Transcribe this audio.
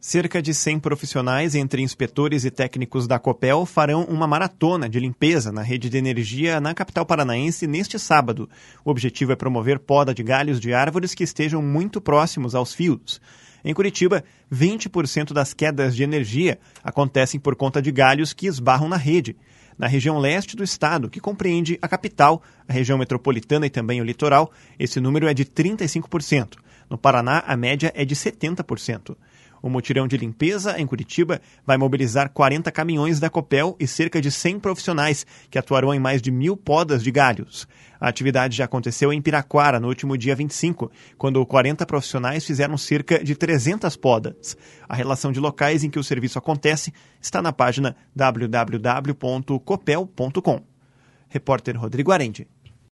Cerca de 100 profissionais, entre inspetores e técnicos da Copel, farão uma maratona de limpeza na rede de energia na capital paranaense neste sábado. O objetivo é promover poda de galhos de árvores que estejam muito próximos aos fios. Em Curitiba, 20% das quedas de energia acontecem por conta de galhos que esbarram na rede. Na região leste do estado, que compreende a capital, a região metropolitana e também o litoral, esse número é de 35%. No Paraná, a média é de 70%. O mutirão de limpeza em Curitiba vai mobilizar 40 caminhões da Copel e cerca de 100 profissionais, que atuarão em mais de 1.000 podas de galhos. A atividade já aconteceu em Piraquara, no último dia 25, quando 40 profissionais fizeram cerca de 300 podas. A relação de locais em que o serviço acontece está na página www.copel.com. Repórter Rodrigo Arendi.